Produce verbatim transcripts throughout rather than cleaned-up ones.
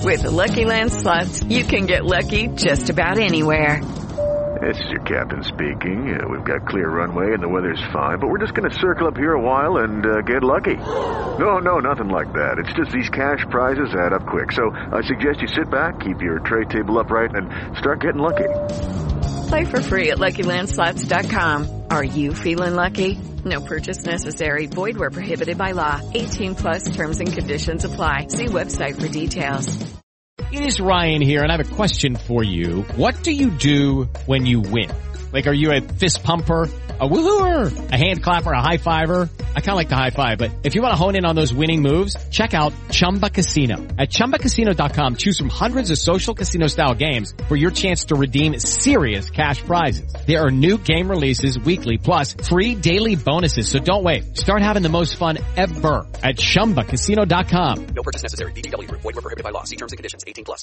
With the Lucky Land Slots, you can get lucky just about anywhere. This is your captain speaking. Uh, we've got clear runway and the weather's fine, but we're just going to circle up here a while and uh, get lucky. No, no, nothing like that. It's just these cash prizes add up quick. So I suggest you sit back, keep your tray table upright, and start getting lucky. Play for free at Lucky Land Slots dot com. Are you feeling lucky? No purchase necessary. Void where prohibited by law. eighteen plus terms and conditions apply. See website for details. It is Ryan here, and I have a question for you. What do you do when you win? Like, are you a fist pumper, a woohooer, a hand clapper, a high fiver? I kind of like the high five, but if you want to hone in on those winning moves, check out Chumba Casino. At Chumba Casino dot com, choose from hundreds of social casino-style games for your chance to redeem serious cash prizes. There are new game releases weekly, plus free daily bonuses, so don't wait. Start having the most fun ever at Chumba Casino dot com. No purchase necessary. V G W. Void where prohibited by law. See terms and conditions. eighteen plus.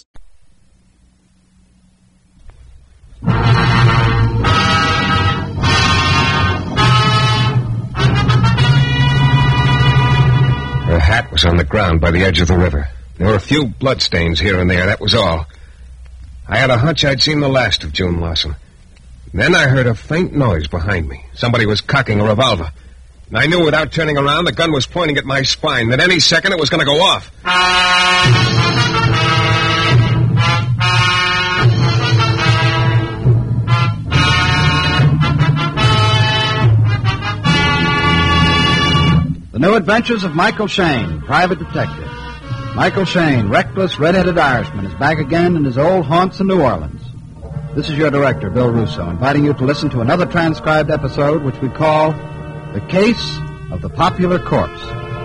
Her hat was on the ground by the edge of the river. There were a few bloodstains here and there, that was all. I had a hunch I'd seen the last of June Lawson. Then I heard a faint noise behind me. Somebody was cocking a revolver. And I knew without turning around the gun was pointing at my spine, that any second it was going to go off. The New Adventures of Michael Shayne, Private Detective. Michael Shayne, reckless, red-headed Irishman, is back again in his old haunts in New Orleans. This is your director, Bill Russo, inviting you to listen to another transcribed episode which we call The Case of the Popular Corpse.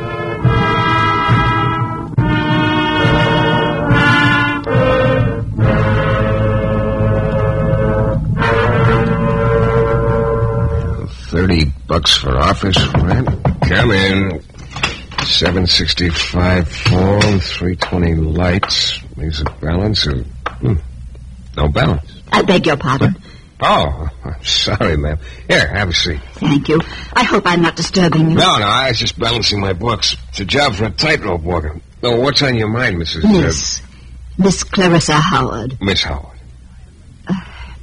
Thirty bucks for office rent. Come in. Seven sixty-five phone, three twenty lights. Leaves a balance of hmm, no balance. I beg your pardon. Oh, I'm sorry, ma'am. Here, have a seat. Thank you. I hope I'm not disturbing you. No, no, I was just balancing my books. It's a job for a tightrope walker. Oh, what's on your mind, Missus Miss. Uh, Miss Clarissa Howard. Miss Howard. Uh,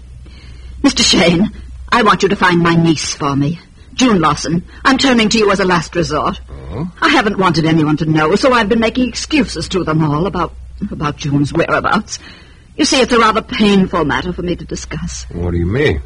Mister Shayne, I want you to find my niece for me. June Lawson. I'm turning to you as a last resort. Oh? I haven't wanted anyone to know, so I've been making excuses to them all about about June's whereabouts. You see, it's a rather painful matter for me to discuss. What do you mean?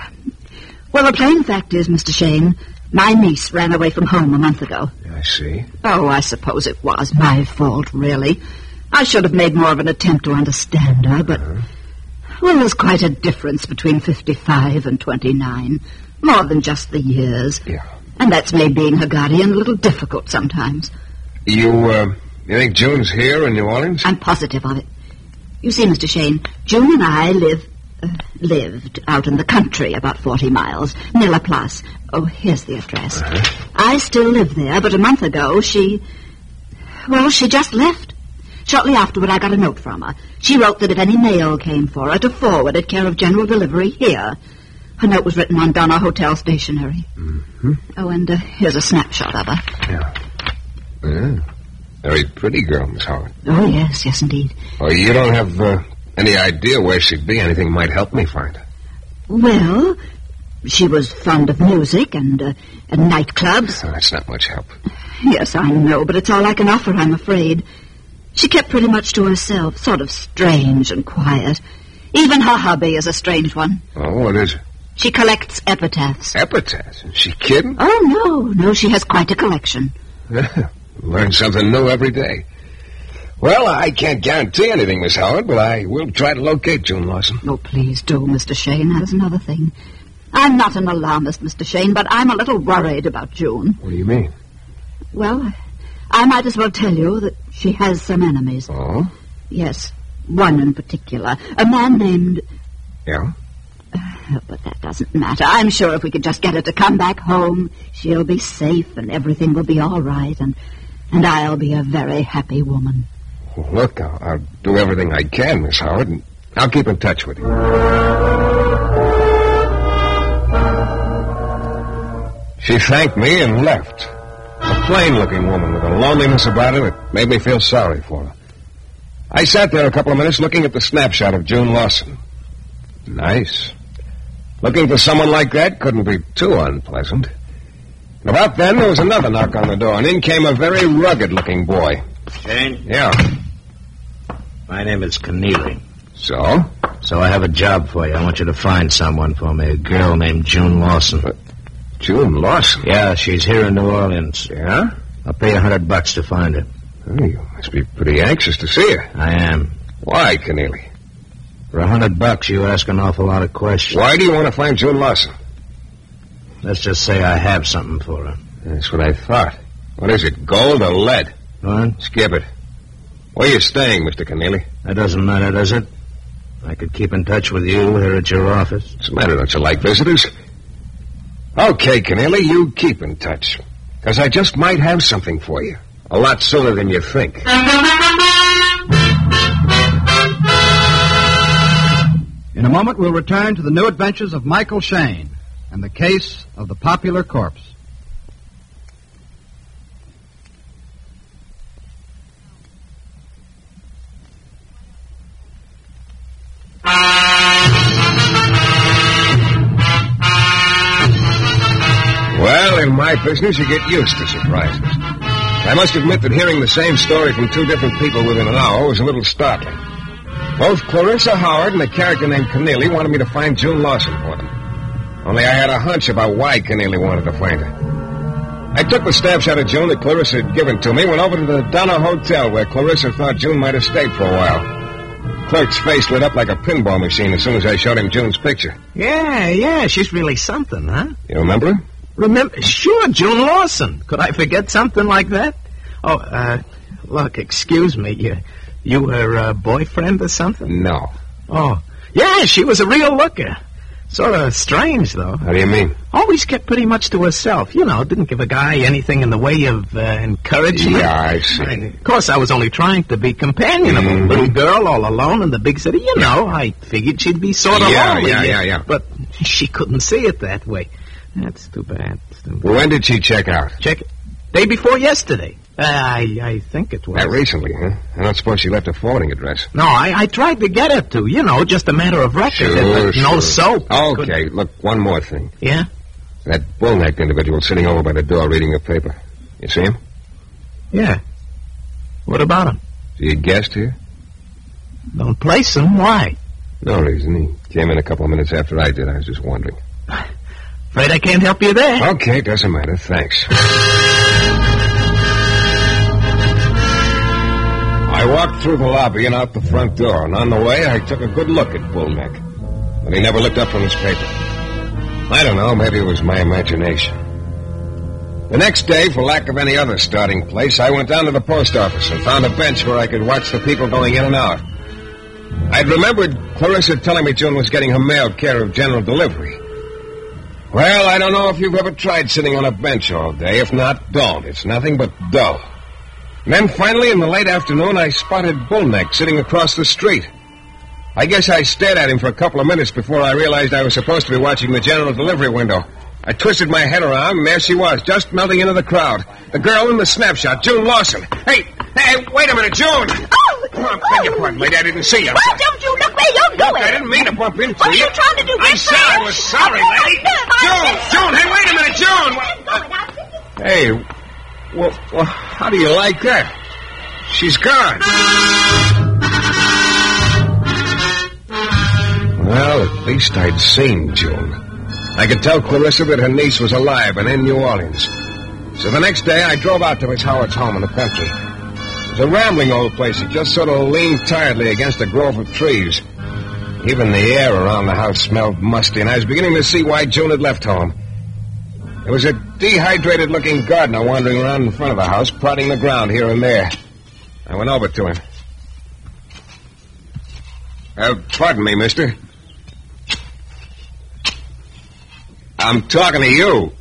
Well, the plain fact is, Mister Shayne, my niece ran away from home a month ago. I see. Oh, I suppose it was my fault, really. I should have made more of an attempt to understand her, but... Uh-huh. Well, there's quite a difference between fifty-five and twenty-nine. More than just the years. Yeah. And that's made being her guardian a little difficult sometimes. You, uh, you think June's here in New Orleans? I'm positive of it. You see, Mister Shayne, June and I live, uh, lived out in the country about forty miles, near La Place. Oh, here's the address. Uh-huh. I still live there, but a month ago she... Well, she just left. Shortly afterward, I got a note from her. She wrote that if any mail came for her, to forward it care of General Delivery here. Her note was written on Donna Hotel stationery. Mm-hmm. Oh, and uh, here's a snapshot of her. Yeah. Yeah. Very pretty girl, Miss Howard. Oh, yes, yes, indeed. Well, you don't have uh, any idea where she'd be? Anything might help me find her. Well, she was fond of music and, uh, and nightclubs. Oh, that's not much help. Yes, I know, but it's all I can offer, I'm afraid. She kept pretty much to herself, sort of strange and quiet. Even her hobby is a strange one. Oh, what is it? She collects epitaphs. Epitaphs? Is she kidding? Oh, no, no, she has quite a collection. Learn something new every day. Well, I can't guarantee anything, Miss Howard, but I will try to locate June Lawson. Oh, please do, Mister Shayne. There's another thing. I'm not an alarmist, Mister Shayne, but I'm a little worried about June. What do you mean? Well, I might as well tell you that she has some enemies. Oh? Yes, one in particular. A man named... Yeah? Uh, but that doesn't matter. I'm sure if we could just get her to come back home, she'll be safe and everything will be all right, and, and I'll be a very happy woman. Well, look, I'll, I'll do everything I can, Miss Howard, and I'll keep in touch with you. She thanked me and left. A plain-looking woman with a loneliness about her that made me feel sorry for her. I sat there a couple of minutes looking at the snapshot of June Lawson. Nice. Looking for someone like that couldn't be too unpleasant. And about then, there was another knock on the door, and in came a very rugged-looking boy. Shane? Yeah. My name is Keneally. So? So I have a job for you. I want you to find someone for me, a girl named June Lawson. What? June Lawson? Yeah, she's here in New Orleans. Yeah? I'll pay a hundred bucks to find her. Oh, you must be pretty anxious to see her. I am. Why, Keneally? For a hundred bucks, you ask an awful lot of questions. Why do you want to find June Lawson? Let's just say I have something for her. That's what I thought. What is it, gold or lead? What? Skip it. Where are you staying, Mister Keneally? That doesn't matter, does it? I could keep in touch with you here at your office. What's the matter? Don't you like visitors? Okay, Keneally, you keep in touch. Because I just might have something for you. A lot sooner than you think. In a moment, we'll return to the new adventures of Michael Shayne and the case of the popular corpse. Well, in my business, you get used to surprises. I must admit that hearing the same story from two different people within an hour was a little startling. Both Clarissa Howard and a character named Keneally wanted me to find June Lawson for them. Only I had a hunch about why Keneally wanted to find her. I took the snapshot of June that Clarissa had given to me, went over to the Donna Hotel where Clarissa thought June might have stayed for a while. The clerk's face lit up like a pinball machine as soon as I showed him June's picture. Yeah, yeah, she's really something, huh? You remember her? Remember? Sure, June Lawson. Could I forget something like that? Oh, uh, look, excuse me. You, you her uh, boyfriend or something? No. Oh, yeah, she was a real looker. Sort of strange, though. How do you mean? Always kept pretty much to herself. You know, didn't give a guy anything in the way of uh, encouragement. Yeah, I see. I, of course, I was only trying to be companionable. Mm-hmm. Little girl all alone in the big city. You know, I figured she'd be sort of Yeah, lonely. yeah, yeah, yeah. But she couldn't see it that way. That's too bad. It's too bad. When did she check out? Check it. Day before yesterday. Uh, I I think it was. Not recently, huh? I don't suppose she left a forwarding address. No, I, I tried to get her to. You know, just a matter of record. Sure, Uh, sure. No soap. Okay, Couldn't- look, one more thing. Yeah? That bull-necked individual sitting over by the door reading the paper. You see him? Yeah. What about him? See you guest here? Don't place him. Why? No reason. He came in a couple of minutes after I did. I was just wondering. Afraid I can't help you there. Okay, doesn't matter. Thanks. I walked through the lobby and out the front door, and on the way I took a good look at Bullneck. But he never looked up from his paper. I don't know, maybe it was my imagination. The next day, for lack of any other starting place, I went down to the post office and found a bench where I could watch the people going in and out. I'd remembered Clarissa telling me June was getting her mail care of general delivery. Well, I don't know if you've ever tried sitting on a bench all day. If not, don't. It's nothing but dull. And then finally, in the late afternoon, I spotted Bullneck sitting across the street. I guess I stared at him for a couple of minutes before I realized I was supposed to be watching the general delivery window. I twisted my head around, and there she was, just melting into the crowd. The girl in the snapshot, June Lawson. Hey, hey, wait a minute, June! Oh! Oh, beg your pardon, lady, I didn't see you. Why don't you look where you're going? I didn't mean to bump into What are you. you trying to do? I Get said I back? was sorry, Oh, lady. no, June, June, hey, wait a minute, June. Get going. I'll see you. Hey, well, well, how do you like that? She's gone. Well, at least I'd seen June. I could tell Clarissa that her niece was alive and in New Orleans. So the next day, I drove out to Miss Howard's home in the country. It was a rambling old place. It just sort of leaned tiredly against a grove of trees. Even the air around the house smelled musty, and I was beginning to see why June had left home. There was a dehydrated-looking gardener wandering around in front of the house, prodding the ground here and there. I went over to him. Uh, pardon me, mister. I'm talking to you.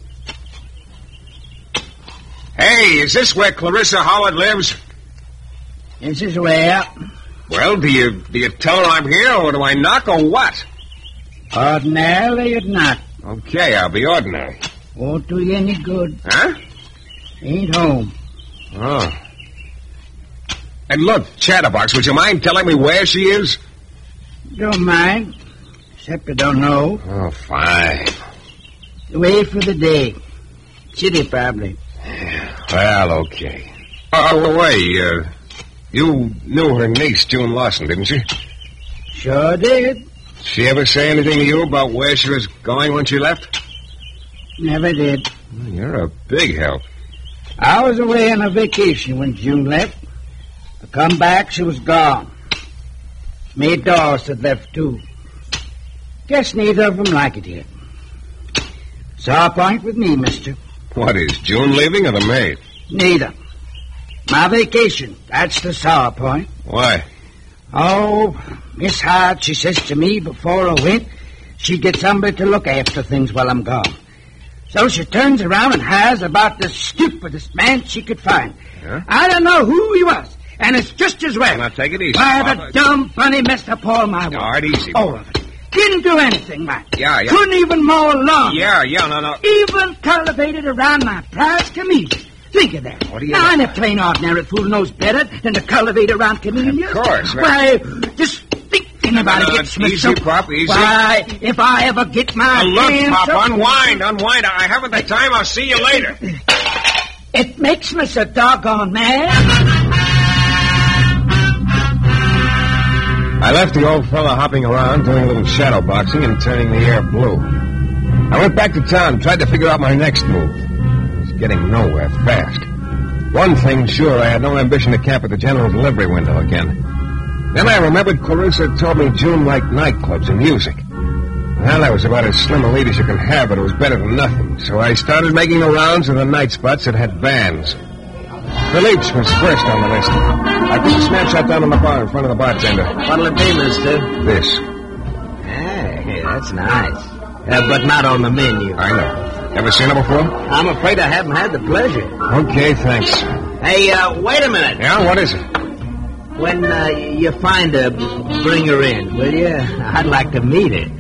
Hey, is this where Clarissa Howard lives? This is where. Well, do you do you tell her I'm here, or do I knock, or what? Ordinarily, you'd not. Okay, I'll be ordinary. Won't do you any good. Huh? Ain't home. Oh. And look, Chatterbox, would you mind telling me where she is? Don't mind. Except I don't know. Oh, fine. Away for the day. City, probably. Well, okay. Oh, the way, uh, you knew her niece, June Lawson, didn't you? Sure did. She ever say anything to you about where she was going when she left? Never did. Well, you're a big help. I was away on a vacation when June left. I come back, she was gone. Maid Dawes had left, too. Guess neither of them like it here. Sour point with me, mister. What is, June leaving or the maid? Neither. My vacation, that's the sour point. Why? Oh, Miss Hart, she says to me before I went, she'd get somebody to look after things while I'm gone. So she turns around and hires about the stupidest man she could find. Yeah? I don't know who he was, and it's just as well. Now, take it easy, Why, Papa. the dumb, funny messed up all my work. All right, easy. All of it. Didn't do anything, man. Yeah, yeah. Couldn't even mow a lawn. Yeah, yeah, no, no. Even cultivated around my prize chameleon. Think of that. What do you Now, know? I'm a plain ordinary fool knows better than to cultivate around chameleons. Of course. Why, just thinking about No, it no, gets me easy, so... Pop, easy. Why, if I ever get my Now, look, hands Pop, up- unwind, unwind. I haven't the time. I'll see you later. It makes me so doggone mad. I left the old fella hopping around, doing a little shadow boxing and turning the air blue. I went back to town and tried to figure out my next move. I was getting nowhere fast. One thing sure, I had no ambition to camp at the general delivery window again. Then I remembered Clarissa told me June liked nightclubs and music. Well, that was about as slim a lead as you can have, but it was better than nothing. So I started making the rounds of the night spots that had bands. Philippe's was first on the list. I put a snapshot down on the bar in front of the bartender. What'll it be, mister? This. Hey, that's nice. Uh, but not on the menu. I know. Ever seen it before? I'm afraid I haven't had the pleasure. Okay, thanks. Hey, uh, wait a minute. Yeah, what is it? When uh, you find her, bring her in, will you? I'd like to meet her.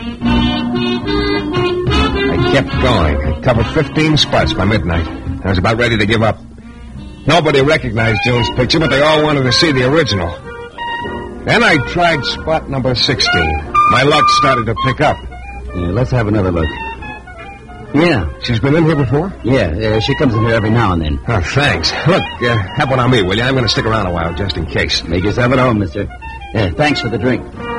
I kept going. I covered fifteen spots by midnight. I was about ready to give up. Nobody recognized June's picture, but they all wanted to see the original. Then I tried spot number sixteen. My luck started to pick up. Yeah, let's have another look. Yeah. She's been in here before? Yeah, uh, she comes in here every now and then. Oh, thanks. Look, uh, have one on me, will you? I'm going to stick around a while, just in case. Make yourself at home, mister. Yeah, thanks for the drink.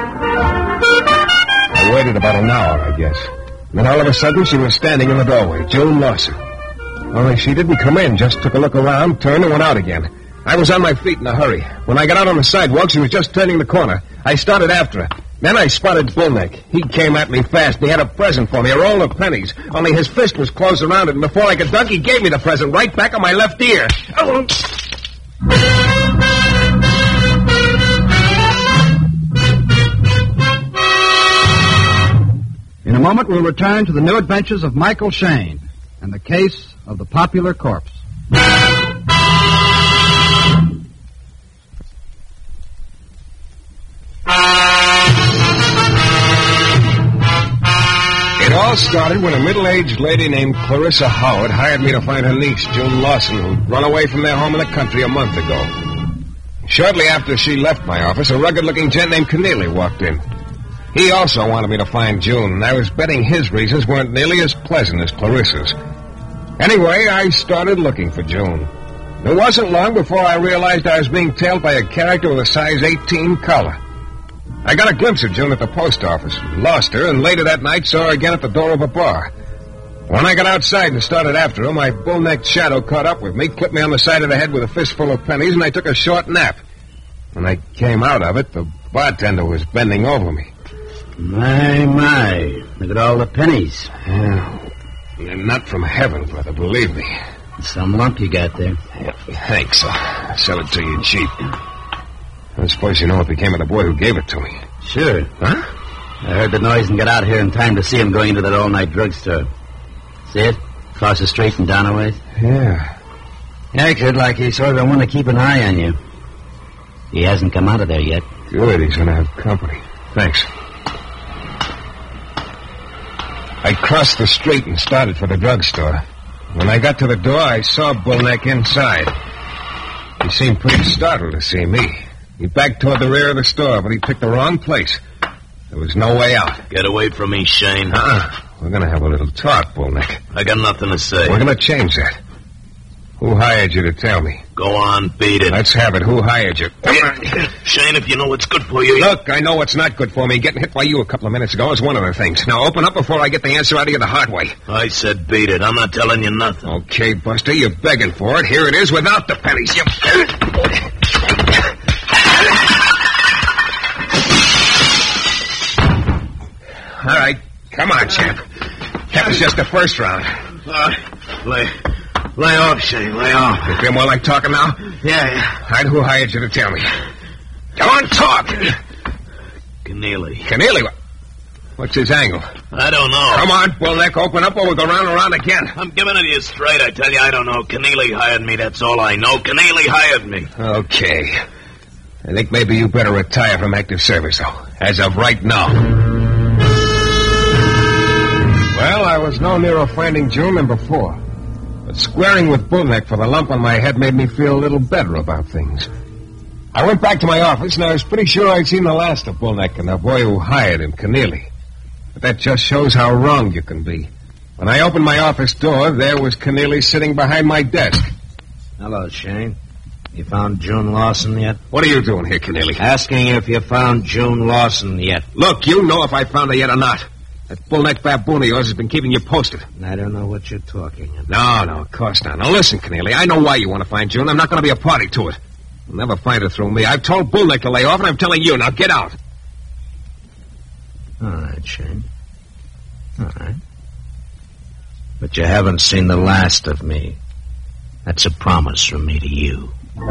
I waited about an hour, I guess. Then all of a sudden, she was standing in the doorway, June Lawson. Only she didn't come in, just took a look around, turned, and went out again. I was on my feet in a hurry. When I got out on the sidewalk, she was just turning the corner. I started after her. Then I spotted Bullneck. He came at me fast, and he had a present for me, a roll of pennies. Only his fist was closed around it, and before I could duck, he gave me the present right back on my left ear. Oh. In a moment, we'll return to the new adventures of Michael Shayne and the case of the popular corpse. It all started when a middle-aged lady named Clarissa Howard hired me to find her niece, June Lawson, who'd run away from their home in the country a month ago. Shortly after she left my office, a rugged-looking gent named Keneally walked in. He also wanted me to find June, and I was betting his reasons weren't nearly as pleasant as Clarissa's. Anyway, I started looking for June. It wasn't long before I realized I was being tailed by a character with a size eighteen collar. I got a glimpse of June at the post office, lost her, and later that night saw her again at the door of a bar. When I got outside and started after her, my bull-necked shadow caught up with me, clipped me on the side of the head with a fistful of pennies, and I took a short nap. When I came out of it, the bartender was bending over me. My, my. Look at all the pennies. Yeah. They're not from heaven, brother, believe me. Some lump you got there. Yeah, thanks. I'll sell it to you cheap. I suppose you know what became of the boy who gave it to me. Sure. Huh? I heard the noise and got out here in time to see him going into that all-night drugstore. See it? Across the street and down a ways? Yeah. Acted like he sort of want to keep an eye on you. He hasn't come out of there yet. Good, he's going to have company. Thanks. I crossed the street and started for the drugstore. When I got to the door, I saw Bullneck inside. He seemed pretty startled to see me. He backed toward the rear of the store, but he picked the wrong place. There was no way out. Get away from me, Shane. Uh-uh. We're going to have a little talk, Bullneck. I got nothing to say. We're going to change that. Who hired you to tell me? Go on, beat it. Let's have it. Who hired you? Shane, if you know what's good for you... Look, I know what's not good for me. Getting hit by you a couple of minutes ago is one of the things. Now, open up before I get the answer out of you the hard way. I said beat it. I'm not telling you nothing. Okay, Buster, you're begging for it. Here it is without the pennies. You... All right. Come on, champ. That was just the first round. Uh, lay... Lay off, Shane. Lay off. You feel more like talking now? Yeah, yeah. All right, who hired you to tell me? Come on, talk. Keneally. Keneally? What's his angle? I don't know. Come on, Bullneck, open up or we'll go round and round again. I'm giving it to you straight. I tell you, I don't know. Keneally hired me. That's all I know. Keneally hired me. Okay. I think maybe you better retire from active service, though, as of right now. Well, I was no nearer finding June than before. But squaring with Bullneck for the lump on my head made me feel a little better about things. I went back to my office, and I was pretty sure I'd seen the last of Bullneck and the boy who hired him, Keneally. But that just shows how wrong you can be. When I opened my office door, there was Keneally sitting behind my desk. Hello, Shane. You found June Lawson yet? What are you doing here, Keneally? Asking if you found June Lawson yet. Look, you know if I found her yet or not. That bullneck baboon of yours has been keeping you posted. I don't know what you're talking about. No, no, of course not. Now listen, Keneally, I know why you want to find June. I'm not going to be a party to it. You'll never find her through me. I've told Bullneck to lay off, and I'm telling you. Now get out. All right, Shane. All right. But you haven't seen the last of me. That's a promise from me to you.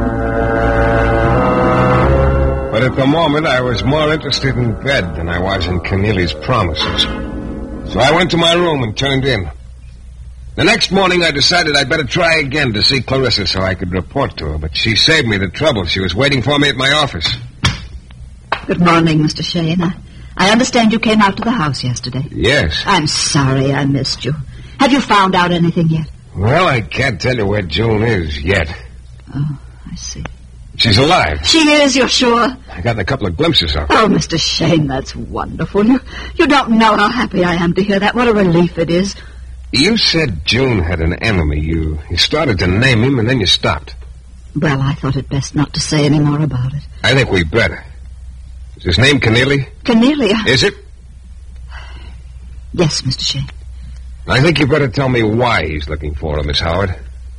But at the moment, I was more interested in bed than I was in Keneally's promises. So I went to my room and turned in. The next morning, I decided I'd better try again to see Clarissa so I could report to her, but she saved me the trouble. She was waiting for me at my office. Good morning, Mister Shane. I, I understand you came out to the house yesterday. Yes. I'm sorry I missed you. Have you found out anything yet? Well, I can't tell you where June is yet. Oh, I see. She's alive. She is, you're sure? I got a couple of glimpses of her. Oh, Mister Shane, that's wonderful. You, you don't know how happy I am to hear that. What a relief it is. You said June had an enemy. You, you started to name him, and then you stopped. Well, I thought it best not to say any more about it. I think we better. Is his name Keneally? Keneally? Is it? Yes, Mister Shane. I think you better tell me why he's looking for her, Miss Howard.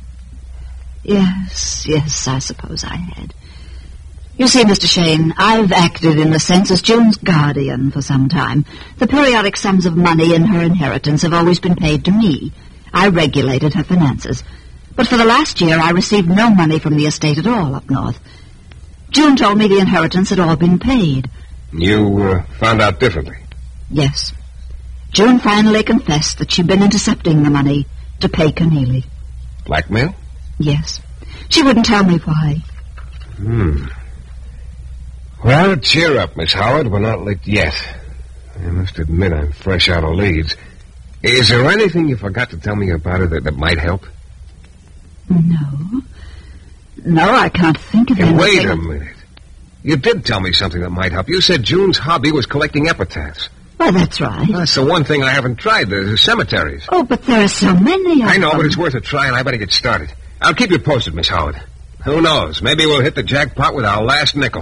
Yes, yes, I suppose I had. You see, Mister Shane, I've acted in a sense as June's guardian for some time. The periodic sums of money in her inheritance have always been paid to me. I regulated her finances. But for the last year, I received no money from the estate at all up north. June told me the inheritance had all been paid. You uh, found out differently? Yes. June finally confessed that she'd been intercepting the money to pay Keneally. Blackmail? Yes. She wouldn't tell me why. Hmm. Well, cheer up, Miss Howard. We're not licked yet. I must admit I'm fresh out of Leeds. Is there anything you forgot to tell me about her that, that might help? No. No, I can't think of Hey, anything. wait a minute. You did tell me something that might help. You said June's hobby was collecting epitaphs. Well, that's right. That's the one thing I haven't tried, the, the cemeteries. Oh, but there are so many of I know, them. but it's worth a try, and I better get started. I'll keep you posted, Miss Howard. Who knows? Maybe we'll hit the jackpot with our last nickel.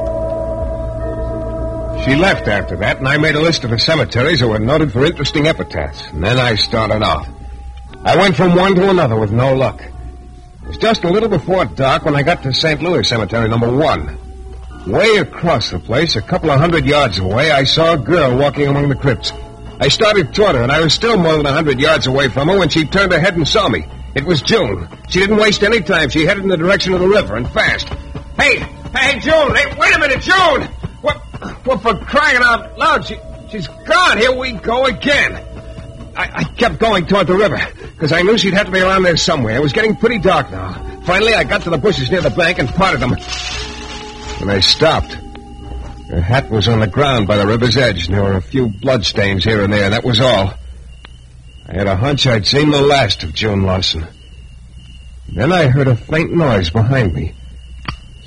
She left after that, and I made a list of the cemeteries that were noted for interesting epitaphs. And then I started off. I went from one to another with no luck. It was just a little before dark when I got to Saint Louis Cemetery number one. Way across the place, a couple of hundred yards away, I saw a girl walking among the crypts. I started toward her, and I was still more than a hundred yards away from her when she turned her head and saw me. It was June. She didn't waste any time. She headed in the direction of the river, and fast. Hey! Hey, June! Hey, wait a minute, June! What, what for crying out loud? She, she's gone. Here we go again. I, I kept going toward the river, because I knew she'd have to be around there somewhere. It was getting pretty dark now. Finally, I got to the bushes near the bank and parted them. And I stopped. Her hat was on the ground by the river's edge, and there were a few bloodstains here and there. That was all. I had a hunch I'd seen the last of June Lawson. Then I heard a faint noise behind me.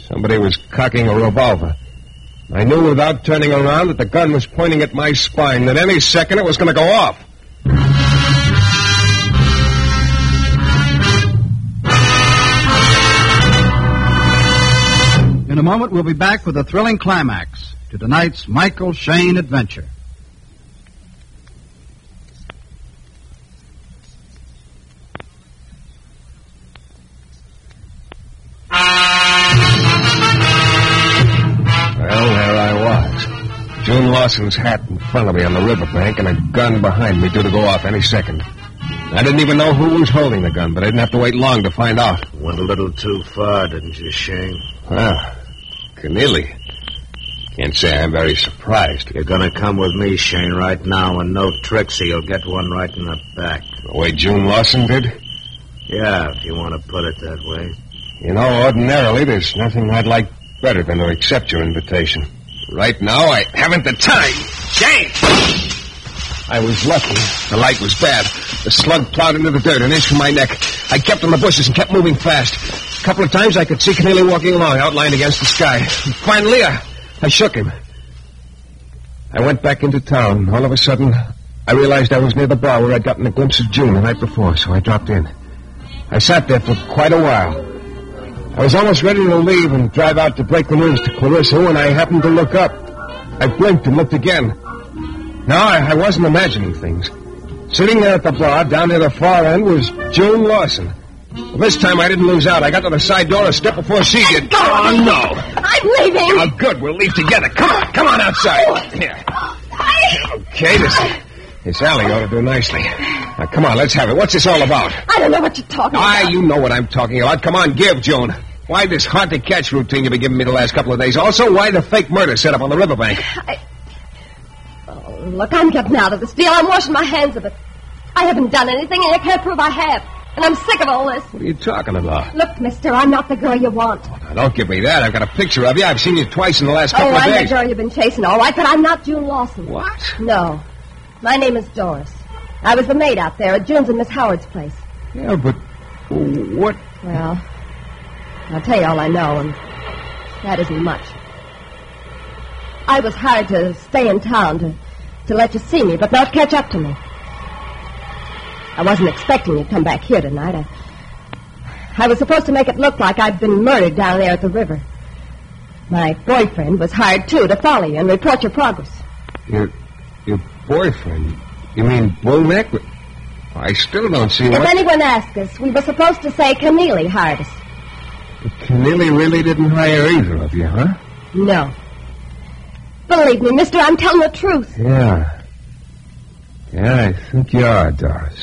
Somebody was cocking a revolver. I knew without turning around that the gun was pointing at my spine, that any second it was going to go off. In a moment, we'll be back with a thrilling climax to tonight's Michael Shayne adventure. Well, there I was. June Lawson's hat in front of me on the riverbank and a gun behind me due to go off any second. I didn't even know who was holding the gun, but I didn't have to wait long to find out. Went a little too far, didn't you, Shane? Well, Keneally. Can't say I'm very surprised. You're gonna come with me, Shane, right now, and no tricks, or you'll get one right in the back. The way June Lawson did? Yeah, if you want to put it that way. You know, ordinarily, there's nothing I'd like better than to accept your invitation. Right now, I haven't the time. Shane! I was lucky. The light was bad. The slug plowed into the dirt an inch from my neck. I kept in the bushes and kept moving fast. A couple of times I could see Keneally walking along, outlined against the sky. And finally, I, I shook him. I went back into town. All of a sudden, I realized I was near the bar where I'd gotten a glimpse of June the night before, so I dropped in. I sat there for quite a while. I was almost ready to leave and drive out to break the news to Clarissa when I happened to look up. I blinked and looked again. Now, I, I wasn't imagining things. Sitting there at the bar, down near the far end, was June Lawson. Well, this time I didn't lose out. I got to the side door a step before she did. Oh, no. I'm leaving. Oh, good. We'll leave together. Come on. Come on outside. Here. Okay, this, this alley ought to do nicely. Now, come on, let's have it. What's this all about? I don't know what you're talking Ah, about. you know what I'm talking about. Come on, give, June. Why this hard-to-catch routine you've been giving me the last couple of days? Also, why the fake murder set up on the riverbank? I... Oh, look, I'm getting out of this deal. I'm washing my hands of it. I haven't done anything, and you can't prove I have. And I'm sick of all this. What are you talking about? Look, mister, I'm not the girl you want. Oh, now, don't give me that. I've got a picture of you. I've seen you twice in the last couple oh, of I'm days. the girl you've been chasing, all right, but I'm not June Lawson. What? No. My name is Doris. I was the maid out there at June's and Miss Howard's place. Yeah, but what? Well, I'll tell you all I know, and that isn't much. I was hired to stay in town to, to let you see me, but not catch up to me. I wasn't expecting you to come back here tonight. I, I was supposed to make it look like I'd been murdered down there at the river. My boyfriend was hired, too, to follow you and report your progress. Your, your boyfriend? You mean Bullneck? I still don't see if what... If anyone asks us, we were supposed to say Keneally hired us. But Keneally really didn't hire either of you, huh? No. Believe me, mister, I'm telling the truth. Yeah. Yeah, I think you are, Doris.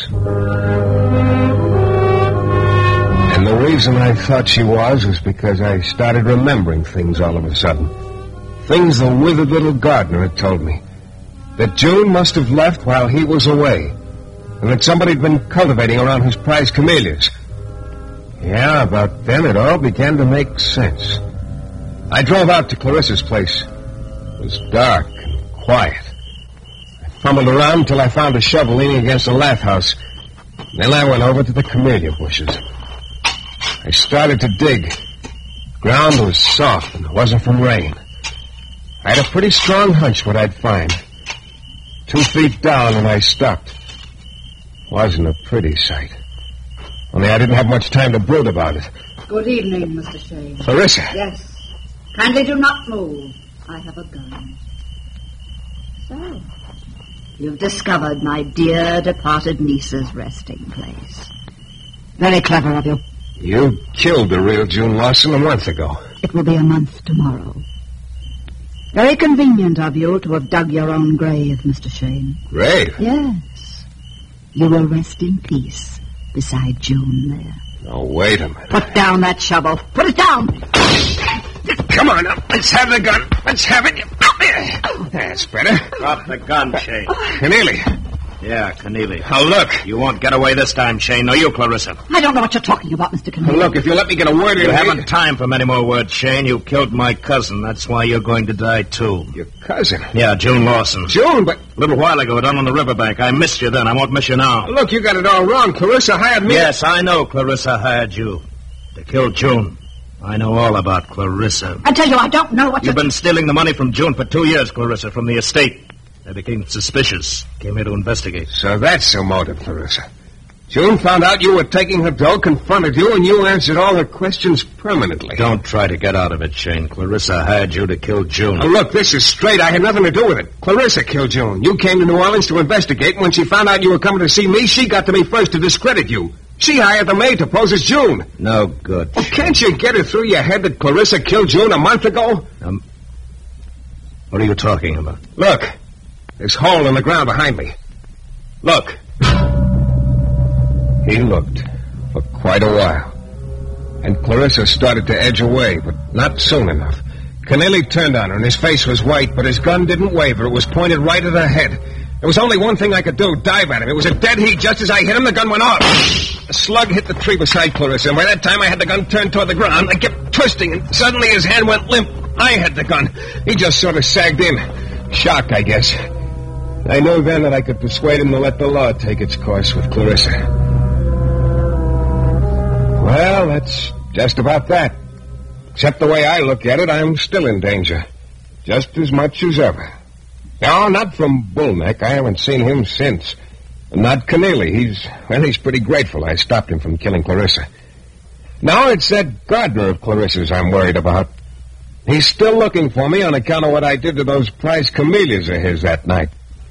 And the reason I thought she was was because I started remembering things all of a sudden. Things the withered little gardener had told me. That June must have left while he was away. And that somebody had been cultivating around his prized camellias. Yeah, about then it all began to make sense. I drove out to Clarissa's place. It was dark and quiet. I fumbled around until I found a shovel leaning against the lath house. Then I went over to the camellia bushes. I started to dig. Ground was soft and it wasn't from rain. I had a pretty strong hunch what I'd find. Two feet down and I stopped. Wasn't a pretty sight. Only I didn't have much time to brood about it. Good evening, Mister Shayne. Clarissa. Yes. Kindly do not move. I have a gun. So, you've discovered my dear departed niece's resting place. Very clever of you. You killed the real June Lawson a month ago. It will be a month tomorrow. Very convenient of you to have dug your own grave, Mister Shayne. Grave? Yes. You will rest in peace beside June there. Oh, wait a minute. Put down that shovel. Put it down! Come on now. Let's have the gun. Let's have it. That's better. Drop the gun, Shane. Keneally. Yeah, Keneally. Now, look. You won't get away this time, Shane. No, you, Clarissa. I don't know what you're talking about, Mister Keneally. Now, look, if you let me get a word in... You haven't time for many more words, Shane. You killed my cousin. That's why you're going to die, too. Your cousin? Yeah, June Lawson. June, but... A little while ago, down on the riverbank. I missed you then. I won't miss you now. Look, you got it all wrong. Clarissa hired me... Yes, I know Clarissa hired you to kill June. I know all about Clarissa. I tell you, I don't know what You've to... been stealing the money from June for two years, Clarissa, from the estate. I became suspicious. Came here to investigate. So that's the motive, Clarissa. June found out you were taking her dough, confronted you, and you answered all her questions permanently. Don't try to get out of it, Shane. Clarissa hired you to kill June. Now, look, this is straight. I had nothing to do with it. Clarissa killed June. You came to New Orleans to investigate, and when she found out you were coming to see me, she got to me first to discredit you. She hired the maid to pose as June. No good. Well, can't you get it through your head that Clarissa killed June a month ago? Um, what are you talking about? Look, this hole in the ground behind me. Look. He looked for quite a while. And Clarissa started to edge away, but not soon enough. Keneally turned on her, and his face was white, but his gun didn't waver. It was pointed right at her head. There was only one thing I could do, dive at him. It was a dead heat. Just as I hit him, the gun went off. A slug hit the tree beside Clarissa, and by that time I had the gun turned toward the ground. I kept twisting, and suddenly his hand went limp. I had the gun. He just sort of sagged in. Shocked, I guess. I knew then that I could persuade him to let the law take its course with Clarissa. Well, that's just about that. Except the way I look at it, I'm still in danger. Just as much as ever. No, not from Bullneck. I haven't seen him since. And not Keneally. He's, well, he's pretty grateful I stopped him from killing Clarissa. Now it's that gardener of Clarissa's I'm worried about. He's still looking for me on account of what I did to those prize camellias of his that night.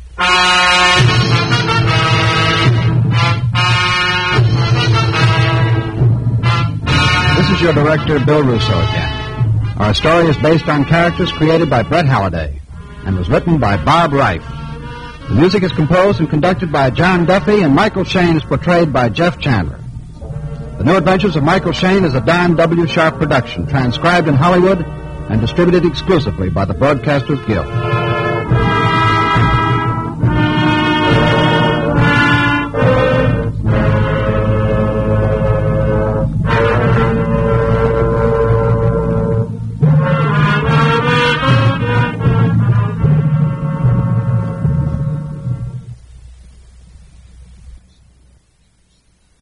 This is your director, Bill Russo, again. Our story is based on characters created by Brett Halliday and was written by Bob Reif. The music is composed and conducted by John Duffy, and Michael Shane is portrayed by Jeff Chandler. The New Adventures of Michael Shane is a Don W. Sharp production, transcribed in Hollywood and distributed exclusively by the Broadcasters Guild.